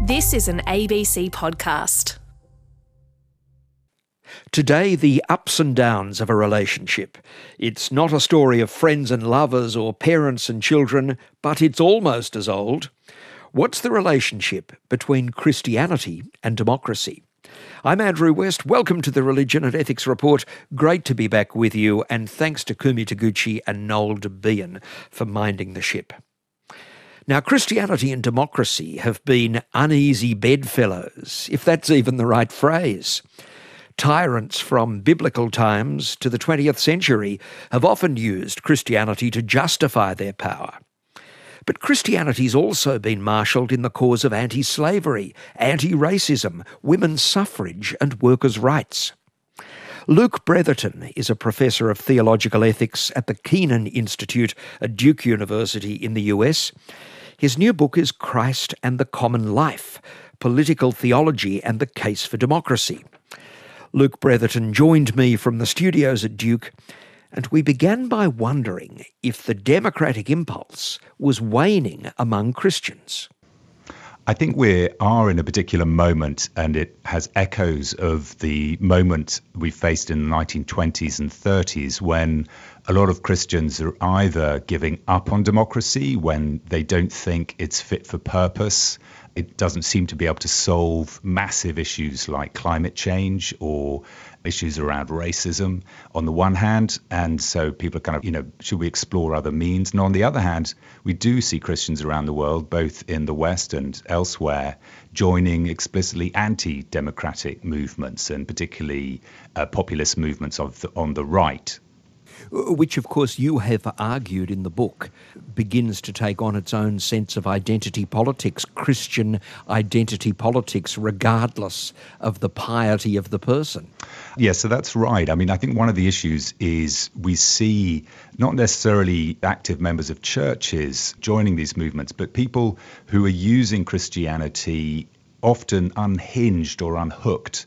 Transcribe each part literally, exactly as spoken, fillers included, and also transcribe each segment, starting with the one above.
This is an A B C podcast. Today, the ups and downs of a relationship. It's not a story of friends and lovers or parents and children, but it's almost as old. What's the relationship between Christianity and democracy? I'm Andrew West. Welcome to the Religion and Ethics Report. Great to be back with you, and thanks to Kumi Taguchi and Noel Debian for minding the ship. Now, Christianity and democracy have been uneasy bedfellows, if that's even the right phrase. Tyrants from biblical times to the twentieth century have often used Christianity to justify their power. But Christianity's also been marshalled in the cause of anti-slavery, anti-racism, women's suffrage and workers' rights. Luke Bretherton is a professor of theological ethics at the Kenan Institute at Duke University in the U S. His new book is Christ and the Common Life, Political Theology and the Case for Democracy. Luke Bretherton joined me from the studios at Duke, and we began by wondering if the democratic impulse was waning among Christians. I think we are in a particular moment, and it has echoes of the moment we faced in the nineteen twenties and thirties when a lot of Christians are either giving up on democracy when they don't think it's fit for purpose. It doesn't seem to be able to solve massive issues like climate change or issues around racism on the one hand. And so people are kind of, you know, should we explore other means? And on the other hand, we do see Christians around the world, both in the West and elsewhere, joining explicitly anti-democratic movements and particularly uh, populist movements of the, on the right. Which, of course, you have argued in the book, begins to take on its own sense of identity politics, Christian identity politics, regardless of the piety of the person. Yeah, so that's right. I mean, I think one of the issues is we see not necessarily active members of churches joining these movements, but people who are using Christianity often unhinged or unhooked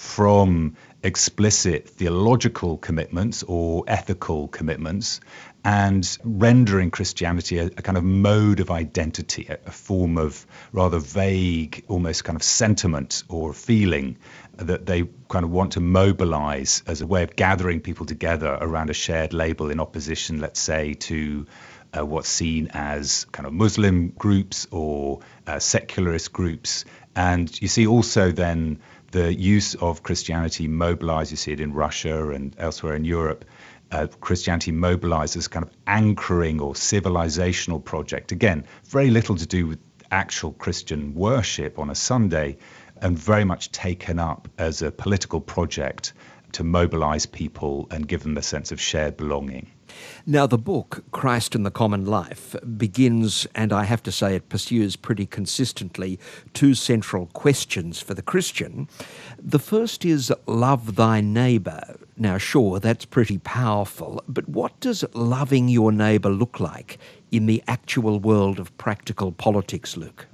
from explicit theological commitments or ethical commitments and rendering Christianity a, a kind of mode of identity, a, a form of rather vague, almost kind of sentiment or feeling that they kind of want to mobilize as a way of gathering people together around a shared label in opposition, let's say, to uh, what's seen as kind of Muslim groups or uh, secularist groups. And you see also then the use of Christianity mobilized, you see it in Russia and elsewhere in Europe, uh, Christianity mobilized as kind of anchoring or civilizational project. Again, very little to do with actual Christian worship on a Sunday, and very much taken up as a political project to mobilize people and give them a sense of shared belonging. Now, the book, Christ and the Common Life, begins, and I have to say it pursues pretty consistently, two central questions for the Christian. The first is love thy neighbour. Now, sure, that's pretty powerful, but what does loving your neighbour look like in the actual world of practical politics, Luke?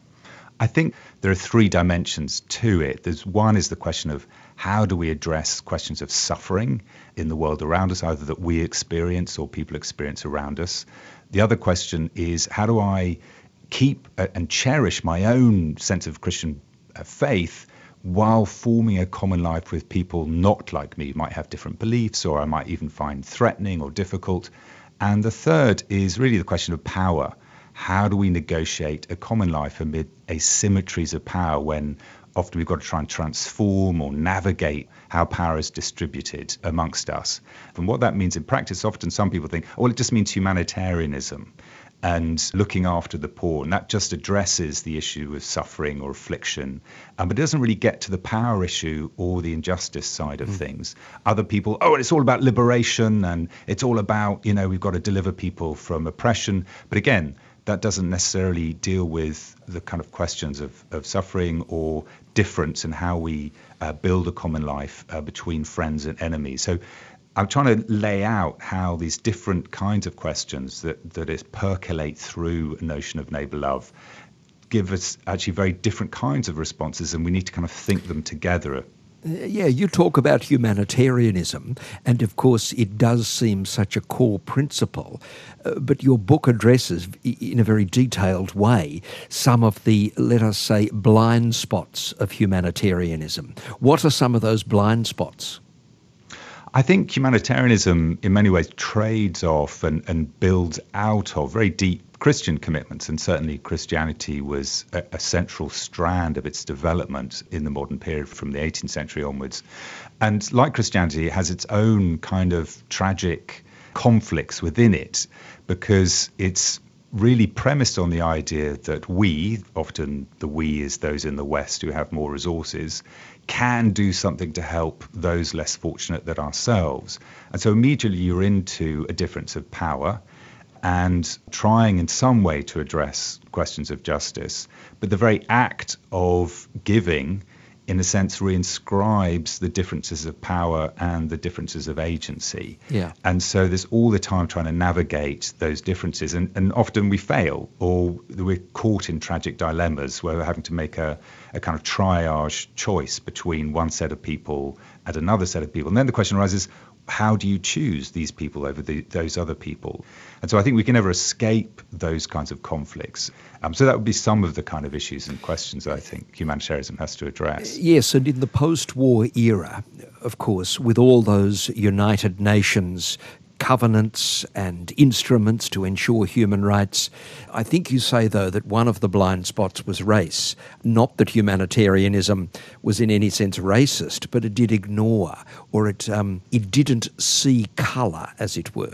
I think there are three dimensions to it. There's one is the question of how do we address questions of suffering in the world around us, either that we experience or people experience around us. The other question is how do I keep and cherish my own sense of Christian faith while forming a common life with people not like me, might have different beliefs, or I might even find threatening or difficult. And the third is really the question of power. How do we negotiate a common life amid asymmetries of power when often we've got to try and transform or navigate how power is distributed amongst us? And what that means in practice, often some people think, oh, well, it just means humanitarianism and looking after the poor. And that just addresses the issue of suffering or affliction. Um, but it doesn't really get to the power issue or the injustice side of mm. things. Other people, oh, it's all about liberation and it's all about, you know, we've got to deliver people from oppression. But again, that doesn't necessarily deal with the kind of questions of, of suffering or difference in how we uh, build a common life uh, between friends and enemies. So I'm trying to lay out how these different kinds of questions that, that is percolate through a notion of neighbour love give us actually very different kinds of responses, and we need to kind of think them together Yeah, you talk about humanitarianism, and of course it does seem such a core principle, uh, but your book addresses i- in a very detailed way some of the, let us say, blind spots of humanitarianism. What are some of those blind spots? I think humanitarianism, in many ways, trades off and, and builds out of very deep Christian commitments. And certainly Christianity was a, a central strand of its development in the modern period from the eighteenth century onwards. And like Christianity, it has its own kind of tragic conflicts within it, because it's really premised on the idea that we, often the we is those in the West who have more resources, can do something to help those less fortunate than ourselves. And so immediately you're into a difference of power and trying in some way to address questions of justice. But the very act of giving, in a sense, reinscribes the differences of power and the differences of agency. Yeah. And so there's all the time trying to navigate those differences. And, and often we fail, or we're caught in tragic dilemmas where we're having to make a, a kind of triage choice between one set of people and another set of people. And then the question arises, how do you choose these people over the, those other people? And so I think we can never escape those kinds of conflicts. Um, so that would be some of the kind of issues and questions that I think humanitarianism has to address. Yes, and in the post-war era, of course, with all those United Nations covenants and instruments to ensure human rights, I think you say, though, that one of the blind spots was race. Not that humanitarianism was in any sense racist, but it did ignore, or it um, it didn't see colour, as it were.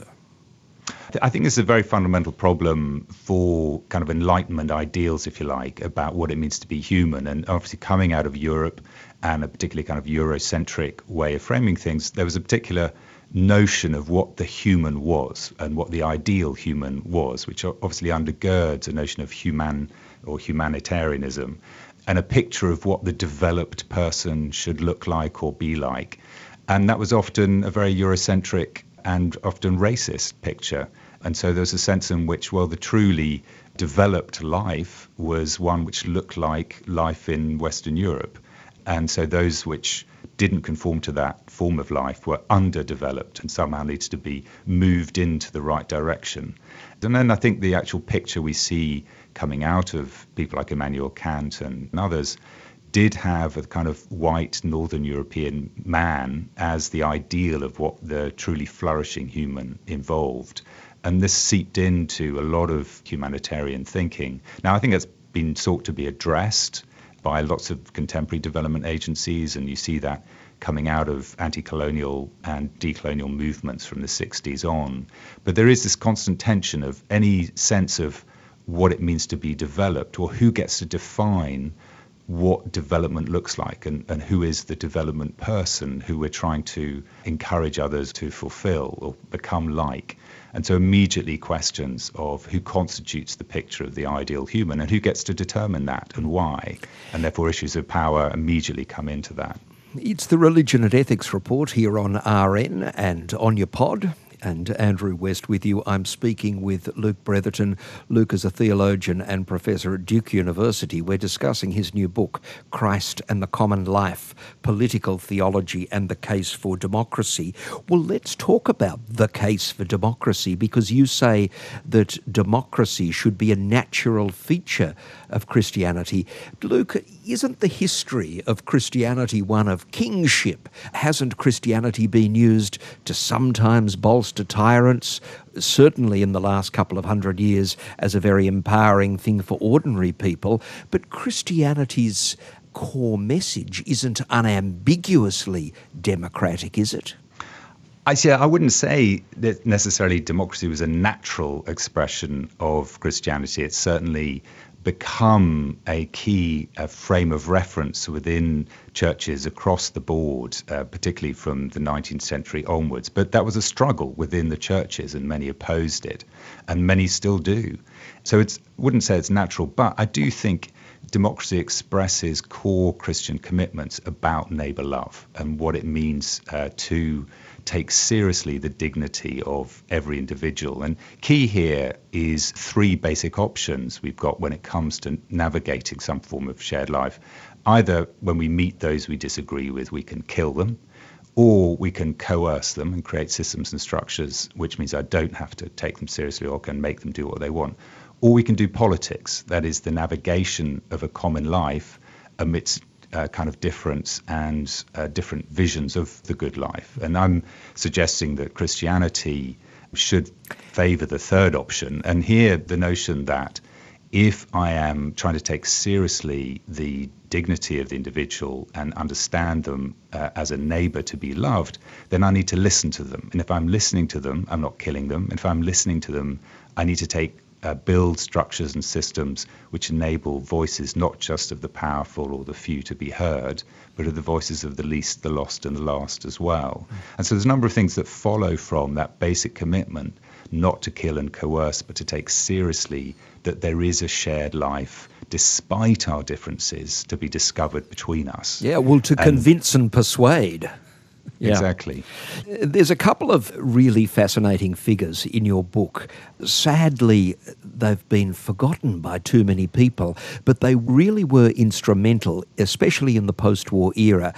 I think this is a very fundamental problem for kind of Enlightenment ideals, if you like, about what it means to be human. And obviously coming out of Europe and a particularly kind of Eurocentric way of framing things, there was a particular notion of what the human was and what the ideal human was, which obviously undergirds a notion of human or humanitarianism and a picture of what the developed person should look like or be like. And that was often a very Eurocentric and often racist picture. And so there was a sense in which, well, the truly developed life was one which looked like life in Western Europe. And so those which didn't conform to that form of life were underdeveloped and somehow needs to be moved into the right direction. And then I think the actual picture we see coming out of people like Immanuel Kant and others did have a kind of white Northern European man as the ideal of what the truly flourishing human involved. And this seeped into a lot of humanitarian thinking. Now, I think it's been sought to be addressed by lots of contemporary development agencies, and you see that coming out of anti-colonial and decolonial movements from the sixties on. But there is this constant tension of any sense of what it means to be developed, or who gets to define what development looks like, and, and who is the development person who we're trying to encourage others to fulfill or become like. And so immediately questions of who constitutes the picture of the ideal human and who gets to determine that and why. And therefore issues of power immediately come into that. It's the Religion and Ethics Report here on R N and on your pod. And Andrew West with you. I'm speaking with Luke Bretherton. Luke is a theologian and professor at Duke University. We're discussing his new book, Christ and the Common Life, Political Theology and the Case for Democracy. Well, let's talk about the case for democracy, because you say that democracy should be a natural feature of Christianity. Luke, isn't the history of Christianity one of kingship? Hasn't Christianity been used to sometimes bolster to tyrants, certainly in the last couple of hundred years, as a very empowering thing for ordinary people? But Christianity's core message isn't unambiguously democratic, is it? I see. I wouldn't say that necessarily democracy was a natural expression of Christianity. It's certainly become a key uh, frame of reference within churches across the board, uh, particularly from the nineteenth century onwards. But that was a struggle within the churches, and many opposed it, and many still do. So it's wouldn't say it's natural, but I do think democracy expresses core Christian commitments about neighbor love and what it means uh, to take seriously the dignity of every individual. And key here is three basic options we've got when it comes to navigating some form of shared life. Either when we meet those we disagree with, we can kill them, or we can coerce them and create systems and structures, which means I don't have to take them seriously or can make them do what they want. Or we can do politics, that is the navigation of a common life amidst uh, kind of difference and uh, different visions of the good life. And I'm suggesting that Christianity should favor the third option. And here the notion that if I am trying to take seriously the dignity of the individual and understand them uh, as a neighbor to be loved, then I need to listen to them. And if I'm listening to them, I'm not killing them. If I'm listening to them, I need to take uh, build structures and systems which enable voices not just of the powerful or the few to be heard, but of the voices of the least, the lost, and the last as well. And so there's a number of things that follow from that basic commitment not to kill and coerce, but to take seriously that there is a shared life, despite our differences, to be discovered between us. Yeah, well, to and convince and persuade. Yeah. Exactly. There's a couple of really fascinating figures in your book. Sadly, they've been forgotten by too many people, but they really were instrumental, especially in the post-war era,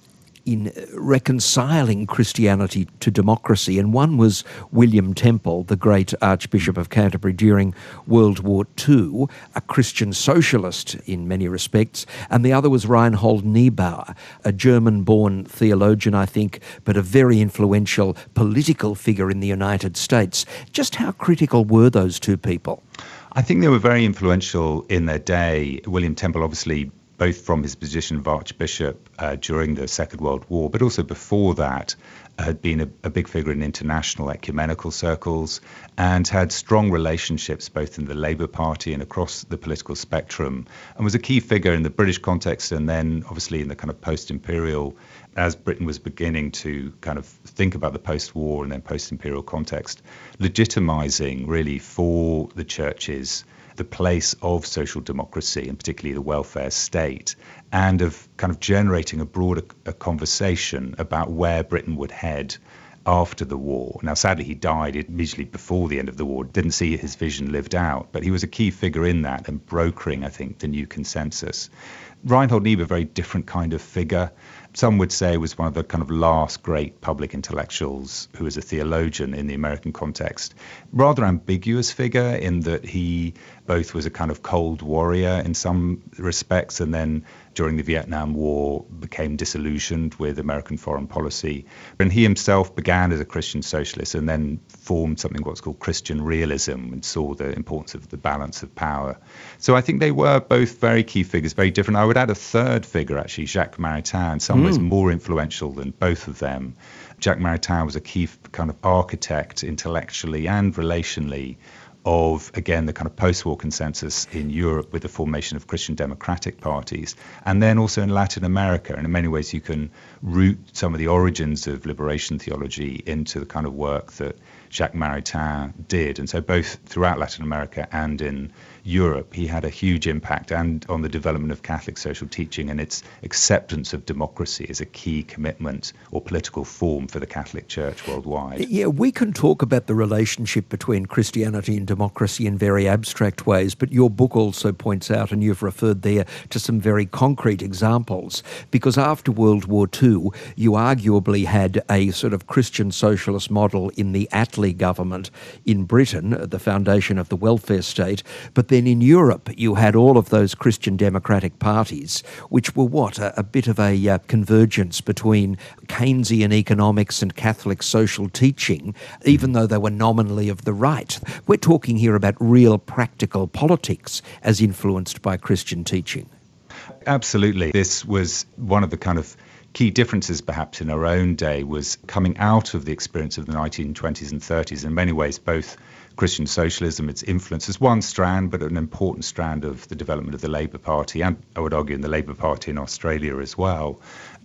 in reconciling Christianity to democracy. And one was William Temple, the great Archbishop of Canterbury during World War Two, a Christian socialist in many respects. And the other was Reinhold Niebuhr, a German-born theologian, I think, but a very influential political figure in the United States. Just how critical were those two people? I think they were very influential in their day. William Temple, obviously, both from his position of Archbishop uh, during the Second World War, but also before that, uh, had been a, a big figure in international ecumenical circles and had strong relationships both in the Labour Party and across the political spectrum, and was a key figure in the British context and then obviously in the kind of post-imperial, as Britain was beginning to kind of think about the post-war and then post-imperial context, legitimising really for the churches the place of social democracy and particularly the welfare state, and of kind of generating a broader a conversation about where Britain would head after the war. Now, sadly, he died immediately before the end of the war, didn't see his vision lived out, but he was a key figure in that and brokering, I think, the new consensus. Reinhold Niebuhr, a very different kind of figure. Some would say was one of the kind of last great public intellectuals who was a theologian in the American context. Rather ambiguous figure in that he both was a kind of cold warrior in some respects and then during the Vietnam War became disillusioned with American foreign policy. And he himself began as a Christian socialist and then formed something what's called Christian realism and saw the importance of the balance of power. So I think they were both very key figures, very different. I would add a third figure, actually, Jacques Maritain, in some ways more influential than both of them. Jacques Maritain was a key kind of architect intellectually and relationally of, again, the kind of post-war consensus in Europe with the formation of Christian democratic parties, and then also in Latin America. And in many ways, you can root some of the origins of liberation theology into the kind of work that Jacques Maritain did. And so both throughout Latin America and in Europe, he had a huge impact and on the development of Catholic social teaching and its acceptance of democracy as a key commitment or political form for the Catholic Church worldwide. Yeah, we can talk about the relationship between Christianity and democracy in very abstract ways, but your book also points out, and you've referred there to some very concrete examples, because after World War Two, you arguably had a sort of Christian socialist model in the Attlee government in Britain, the foundation of the welfare state, but then in Europe you had all of those Christian democratic parties, which were what, a, a bit of a uh, convergence between Keynesian economics and Catholic social teaching, even though they were nominally of the right. We're talking here about real practical politics as influenced by Christian teaching. Absolutely. This was one of the kind of key differences perhaps in our own day, was coming out of the experience of the nineteen twenties and thirties. In many ways, both Christian socialism, its influence as one strand, but an important strand of the development of the Labour Party, and I would argue in the Labour Party in Australia as well.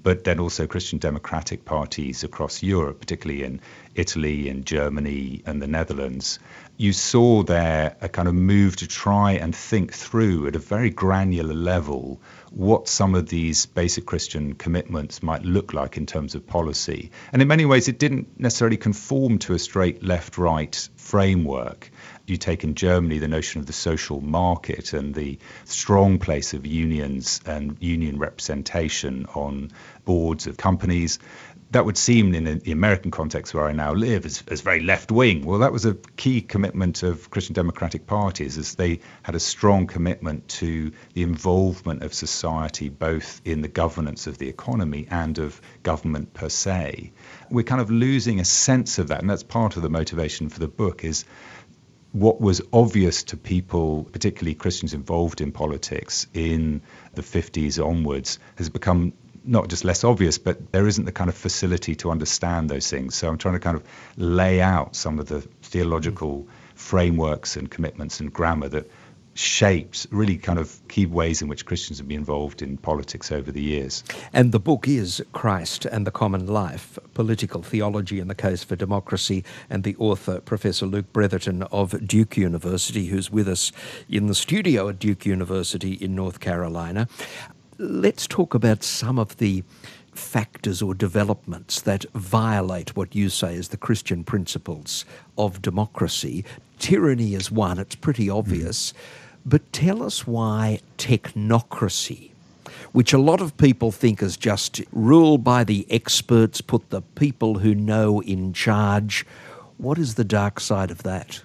but then also Christian democratic parties across Europe, particularly in Italy and Germany and the Netherlands. You saw there a kind of move to try and think through at a very granular level what some of these basic Christian commitments might look like in terms of policy. And in many ways, it didn't necessarily conform to a straight left-right framework. You take in Germany the notion of the social market and the strong place of unions and union representation on boards of companies. That would seem in the American context where I now live as, as very left-wing. Well, that was a key commitment of Christian democratic parties, as they had a strong commitment to the involvement of society, both in the governance of the economy and of government per se. We're kind of losing a sense of that, and that's part of the motivation for the book, is what was obvious to people, particularly Christians involved in politics in the fifties onwards, has become not just less obvious, but there isn't the kind of facility to understand those things. So I'm trying to kind of lay out some of the theological frameworks and commitments and grammar that shaped really kind of key ways in which Christians have been involved in politics over the years. And the book is Christ and the Common Life, Political Theology and the Case for Democracy, and the author, Professor Luke Bretherton of Duke University, who's with us in the studio at Duke University in North Carolina. Let's talk about some of the factors or developments that violate what you say is the Christian principles of democracy. Tyranny is one, it's pretty obvious. Mm. But tell us why technocracy, which a lot of people think is just rule by the experts, put the people who know in charge. What is the dark side of that?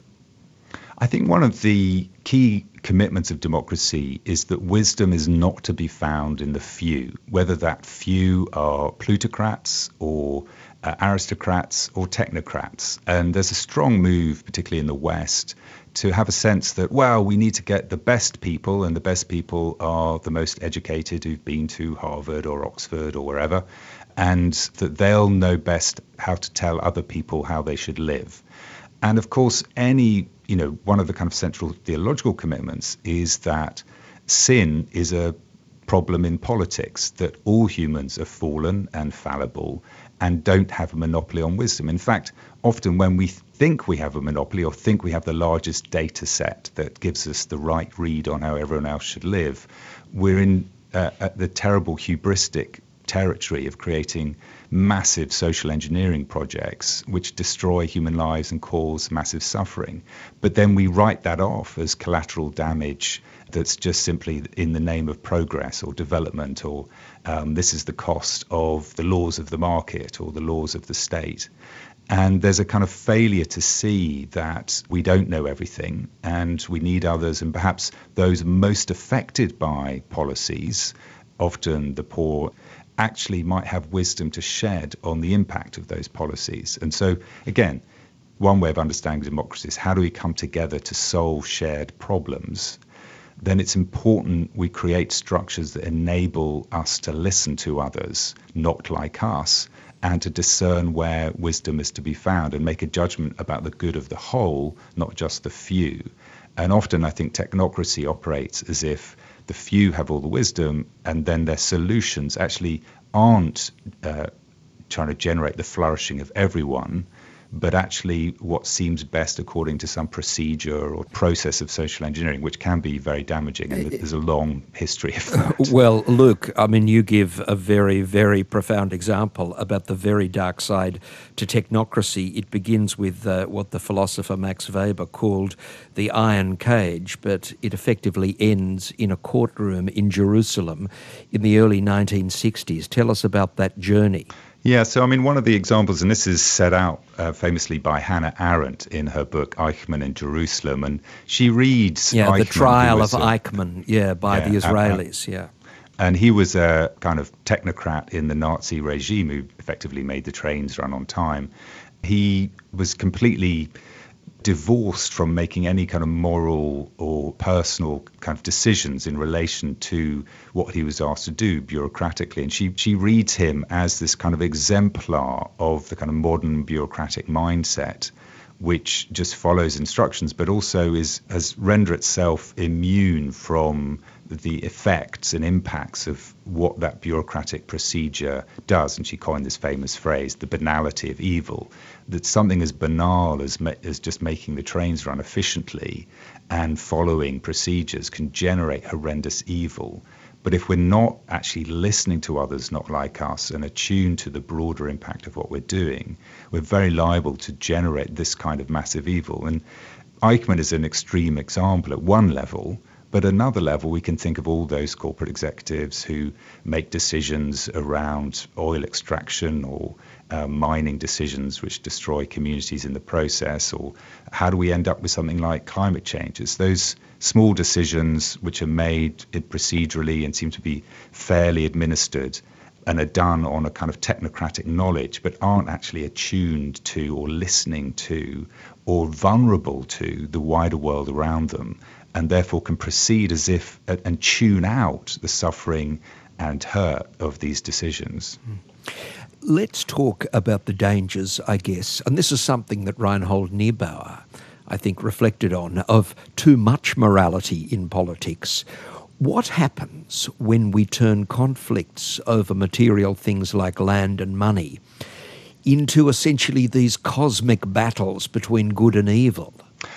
I think one of the key commitments of democracy is that wisdom is not to be found in the few, whether that few are plutocrats or uh, aristocrats or technocrats. And there's a strong move, particularly in the West, to have a sense that, well, we need to get the best people, and the best people are the most educated who've been to Harvard or Oxford or wherever, and that they'll know best how to tell other people how they should live. And of course, any, you know, one of the kind of central theological commitments is that sin is a problem in politics, that all humans are fallen and fallible and don't have a monopoly on wisdom. In fact, often when we think we have a monopoly or think we have the largest data set that gives us the right read on how everyone else should live, we're in uh, at the terrible hubristic territory of creating massive social engineering projects which destroy human lives and cause massive suffering. But then we write that off as collateral damage that's just simply in the name of progress or development, or um, this is the cost of the laws of the market or the laws of the state. And there's a kind of failure to see that we don't know everything and we need others, and perhaps those most affected by policies, often the poor, actually might have wisdom to shed on the impact of those policies. And so, again, one way of understanding democracy is how do we come together to solve shared problems? Then it's important we create structures that enable us to listen to others, not like us, and to discern where wisdom is to be found and make a judgment about the good of the whole, not just the few. And often I think technocracy operates as if the few have all the wisdom, and then their solutions actually aren't uh, trying to generate the flourishing of everyone, but actually what seems best according to some procedure or process of social engineering, which can be very damaging, and there's a long history of that. Well, Luke, I mean, you give a very, very profound example about the very dark side to technocracy. It begins with uh, what the philosopher Max Weber called the iron cage, but it effectively ends in a courtroom in Jerusalem in the early nineteen sixties. Tell us about that journey. Yeah, so I mean, one of the examples, and this is set out uh, famously by Hannah Arendt in her book Eichmann in Jerusalem, and she reads yeah, Eichmann, the trial of a, Eichmann, yeah, by yeah, the Israelis, uh, uh, yeah. And he was a kind of technocrat in the Nazi regime who effectively made the trains run on time. He was completely divorced from making any kind of moral or personal kind of decisions in relation to what he was asked to do bureaucratically. And she she reads him as this kind of exemplar of the kind of modern bureaucratic mindset, which just follows instructions, but also is has rendered itself immune from the effects and impacts of what that bureaucratic procedure does. And she coined this famous phrase, the banality of evil, that something as banal as, ma- as just making the trains run efficiently and following procedures can generate horrendous evil. But if we're not actually listening to others not like us and attuned to the broader impact of what we're doing, we're very liable to generate this kind of massive evil. And Eichmann is an extreme example at one level, but at another level, we can think of all those corporate executives who make decisions around oil extraction or uh, mining decisions which destroy communities in the process, or how do we end up with something like climate change? It's those small decisions which are made procedurally and seem to be fairly administered and are done on a kind of technocratic knowledge, but aren't actually attuned to or listening to or vulnerable to the wider world around them, and therefore can proceed as if and tune out the suffering and hurt of these decisions. Let's talk about the dangers, I guess, and this is something that Reinhold Niebuhr, I think, reflected on, of too much morality in politics. What happens when we turn conflicts over material things like land and money into essentially these cosmic battles between good and evil?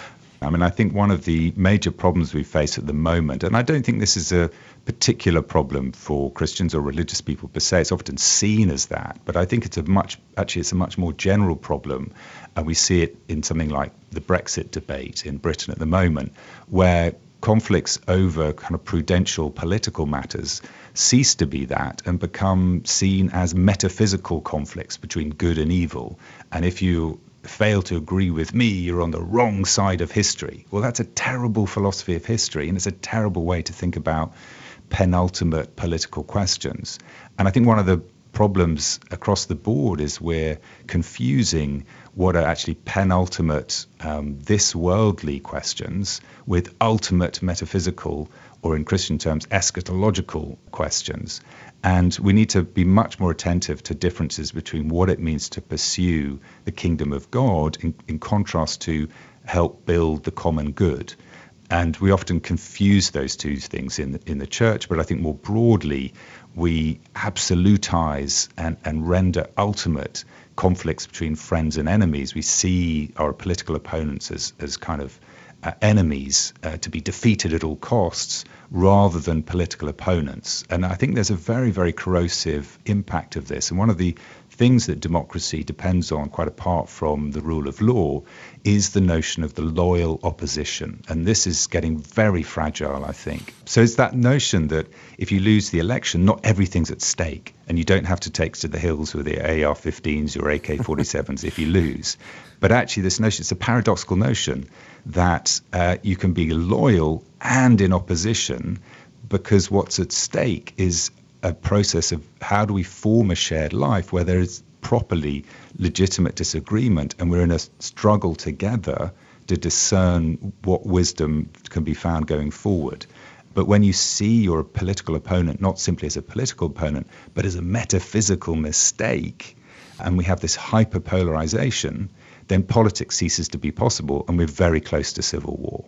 I mean, I think one of the major problems we face at the moment, and I don't think this is a particular problem for Christians or religious people per se, it's often seen as that, but I think it's a much, actually it's a much more general problem, and we see it in something like the Brexit debate in Britain at the moment, where conflicts over kind of prudential political matters cease to be that and become seen as metaphysical conflicts between good and evil. And if you fail to agree with me, you're on the wrong side of history. Well, that's a terrible philosophy of history, and it's a terrible way to think about penultimate political questions. And I think one of the problems across the board is we're confusing what are actually penultimate, um, this worldly questions with ultimate metaphysical, or in Christian terms, eschatological questions. And we need to be much more attentive to differences between what it means to pursue the kingdom of God in, in contrast to help build the common good. And we often confuse those two things in the, in the church, but I think more broadly, we absolutize and, and render ultimate conflicts between friends and enemies. We see our political opponents as, as kind of uh, enemies uh, to be defeated at all costs, rather than political opponents. And I think there's a very, very corrosive impact of this. And one of the things that democracy depends on, quite apart from the rule of law, is the notion of the loyal opposition. And this is getting very fragile, I think. So it's that notion that if you lose the election, not everything's at stake, and you don't have to take to the hills with the A R fifteens or A K forty-sevens if you lose. But actually this notion, it's a paradoxical notion that uh, you can be loyal and in opposition, because what's at stake is a process of how do we form a shared life where there is properly legitimate disagreement, and we're in a struggle together to discern what wisdom can be found going forward. But when you see your political opponent not simply as a political opponent, but as a metaphysical mistake, and we have this hyperpolarization, then politics ceases to be possible, and we're very close to civil war.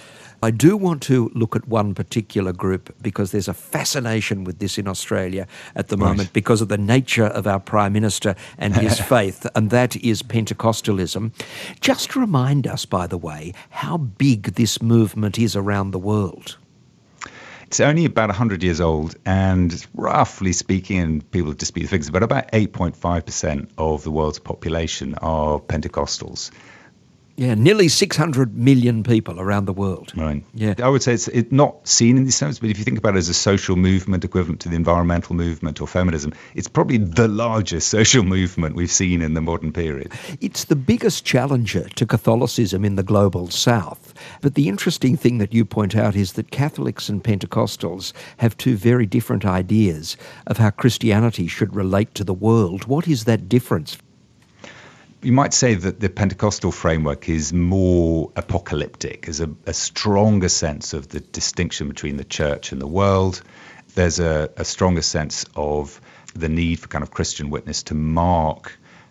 I do want to look at one particular group, because there's a fascination with this in Australia at the moment, right, because of the nature of our Prime Minister and his faith, and that is Pentecostalism. Just remind us, by the way, how big this movement is around the world. It's only about one hundred years old, and roughly speaking, and people dispute the figures, but about eight point five percent of the world's population are Pentecostals. Yeah, nearly six hundred million people around the world. Right. Yeah. I would say it's it, not seen in these terms, but if you think about it as a social movement equivalent to the environmental movement or feminism, it's probably the largest social movement we've seen in the modern period. It's the biggest challenger to Catholicism in the global south. But the interesting thing that you point out is that Catholics and Pentecostals have two very different ideas of how Christianity should relate to the world. What is that difference? You might say that the Pentecostal framework is more apocalyptic. There's a, a stronger sense of the distinction between the church and the world. There's a, a stronger sense of the need for kind of Christian witness to mark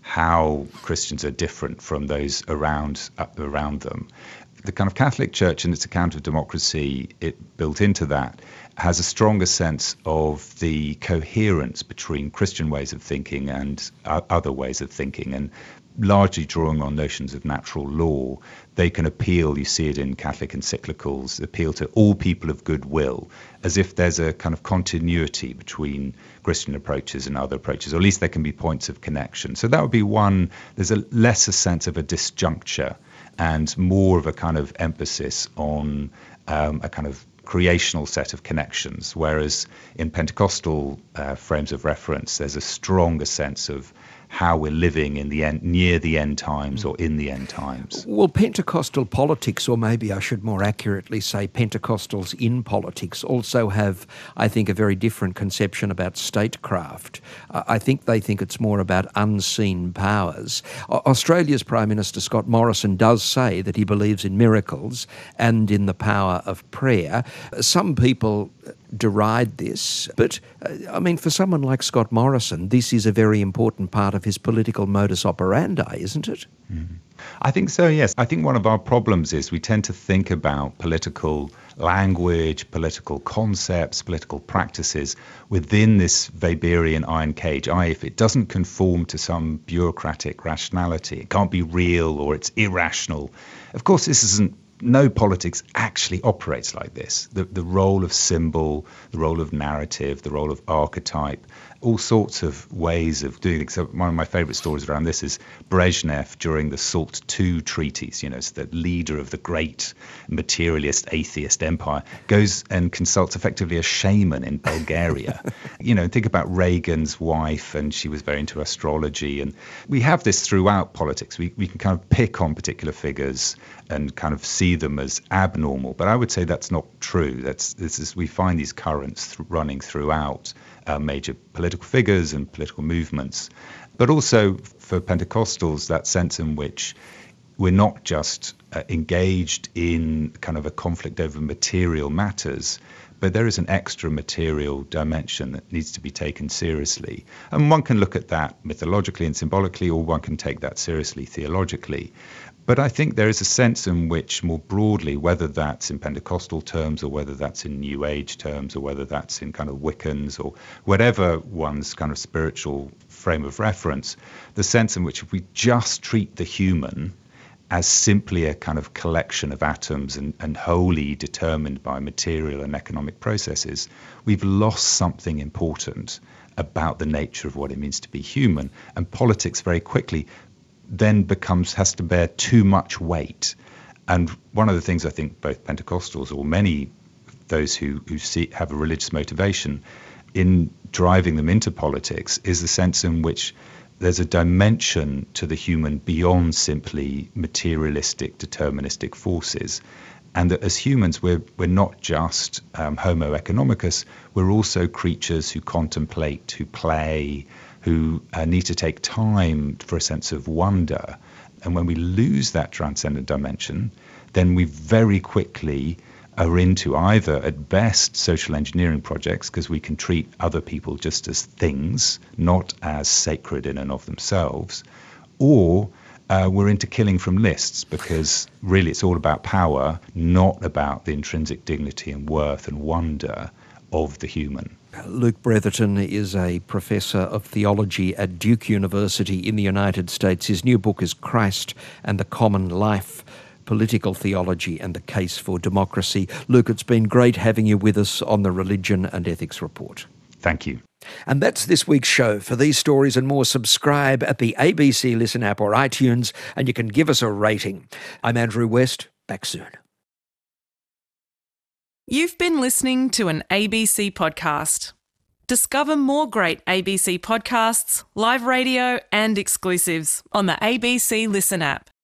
how Christians are different from those around uh, around them. The kind of Catholic Church and its account of democracy, it built into that, has a stronger sense of the coherence between Christian ways of thinking and uh, other ways of thinking, and largely drawing on notions of natural law. They can appeal, you see it in Catholic encyclicals, appeal to all people of goodwill, as if there's a kind of continuity between Christian approaches and other approaches, or at least there can be points of connection. So that would be one. There's a lesser sense of a disjuncture and more of a kind of emphasis on um, a kind of creational set of connections, whereas in Pentecostal uh, frames of reference, there's a stronger sense of how we're living in the end, near the end times or in the end times. Well, Pentecostal politics, or maybe I should more accurately say Pentecostals in politics, also have, I think, a very different conception about statecraft. Uh, I think they think it's more about unseen powers. Uh, Australia's Prime Minister Scott Morrison does say that he believes in miracles and in the power of prayer. Some people deride this, but uh, I mean, for someone like Scott Morrison, this is a very important part of his political modus operandi, isn't it? Mm. I think so, yes. I think one of our problems is we tend to think about political language, political concepts, political practices within this Weberian iron cage. I, if it doesn't conform to some bureaucratic rationality, it can't be real or it's irrational. Of course, this isn't No politics actually operates like this. The the role of symbol, the role of narrative, the role of archetype, all sorts of ways of doing it. So one of my favorite stories around this is Brezhnev during the SALT two treaties, you know, it's the leader of the great materialist atheist empire, goes and consults effectively a shaman in Bulgaria. You know, think about Reagan's wife, and she was very into astrology. And we have this throughout politics. We, we can kind of pick on particular figures and kind of see them as abnormal. But I would say that's not true. That's this is we find these currents th- running throughout uh, major political figures and political movements. But also for Pentecostals, that sense in which we're not just uh, engaged in kind of a conflict over material matters, but there is an extra material dimension that needs to be taken seriously. And one can look at that mythologically and symbolically, or one can take that seriously theologically. But I think there is a sense in which, more broadly, whether that's in Pentecostal terms or whether that's in New Age terms or whether that's in kind of Wiccans or whatever one's kind of spiritual frame of reference, the sense in which if we just treat the human as simply a kind of collection of atoms and, and wholly determined by material and economic processes, we've lost something important about the nature of what it means to be human. And politics very quickly then becomes has to bear too much weight. And one of the things I think both Pentecostals or many those who, who see, have a religious motivation in driving them into politics is the sense in which there's a dimension to the human beyond simply materialistic, deterministic forces. And that as humans, we're, we're not just um, Homo economicus, we're also creatures who contemplate, who play, who uh, need to take time for a sense of wonder. And when we lose that transcendent dimension, then we very quickly are into either, at best, social engineering projects, because we can treat other people just as things, not as sacred in and of themselves, or uh, we're into killing from lists, because really it's all about power, not about the intrinsic dignity and worth and wonder of the human. Luke Bretherton is a professor of theology at Duke University in the United States. His new book is Christ and the Common Life, Political Theology and the Case for Democracy. Luke, it's been great having you with us on the Religion and Ethics Report. Thank you. And that's this week's show. For these stories and more, subscribe at the A B C Listen app or iTunes, and you can give us a rating. I'm Andrew West. Back soon. You've been listening to an A B C podcast. Discover more great A B C podcasts, live radio and exclusives on the A B C Listen app.